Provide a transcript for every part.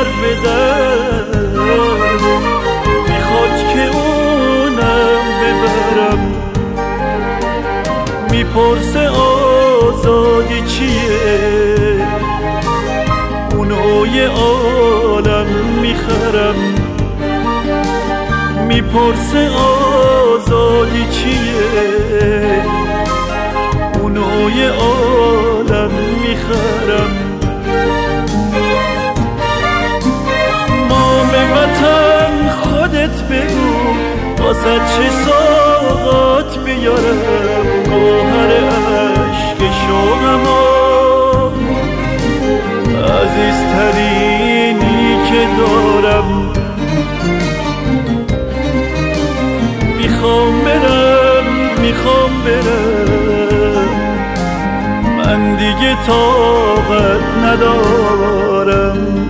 در بدم، میخواد که اونم ببرم. میپرسه آزادی چیه، اونو یه عالم میخرم. میپرسه آزادی چیه، اونو یه عالم میخرم. مام وطن خودت بگو واسه چه ساغات بیارم، گوهر عشق شوقم عزیزترینی که دارم. میخوام برم، من دیگه طاقت ندارم.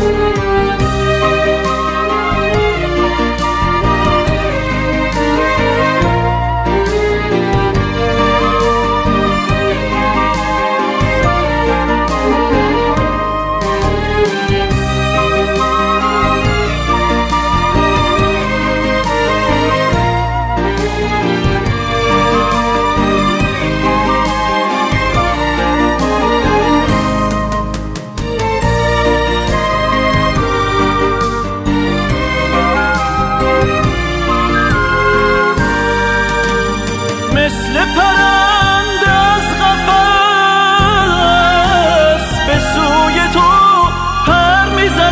مثل پرنده از قفس به سوی تو پر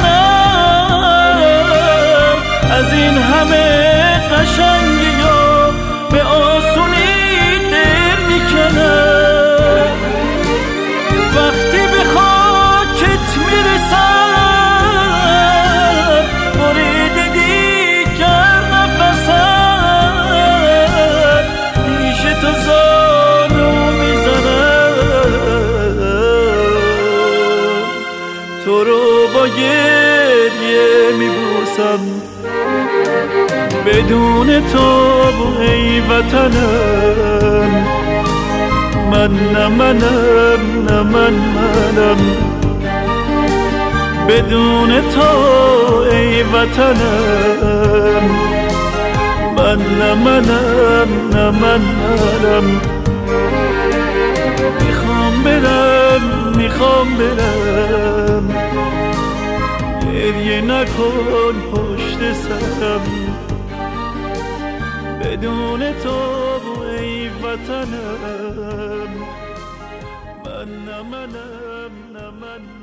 میزنم. از این همه قشنگی ها به آسونی دل میکنم. وقتی به خاکت میرسم برید دیگر نفسم، پیش تو زانو میزنم. تو رو با گریه میبوسم، بدون تو ای وطنم. من نه منم، بدون تو ای وطنم. من نه منم. میخوام برم، گریه نکن پشت سرم. بدون تو ای وطنم. من نه منم.